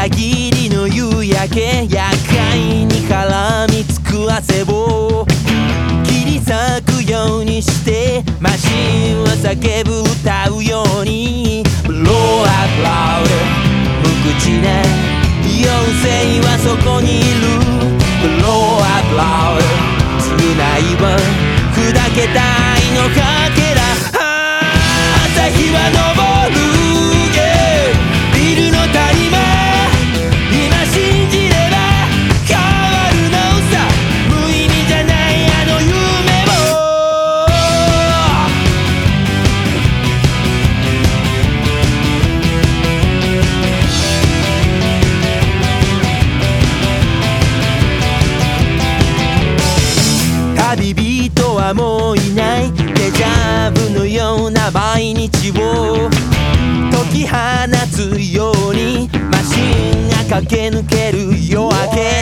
限りの夕焼け、厄介に絡みつく汗を切り裂くようにしてマシンは叫ぶ歌うように Blow up loud 無口な妖精はそこにいる Blow up loud 償いは砕けた愛のかけら、朝日は昇る、ビルの谷間今信じれば変わるのさ、無意味じゃないあの夢を旅人はもういない、デジャブのような毎日を解き放つようにマシンが駆け抜ける夜明け、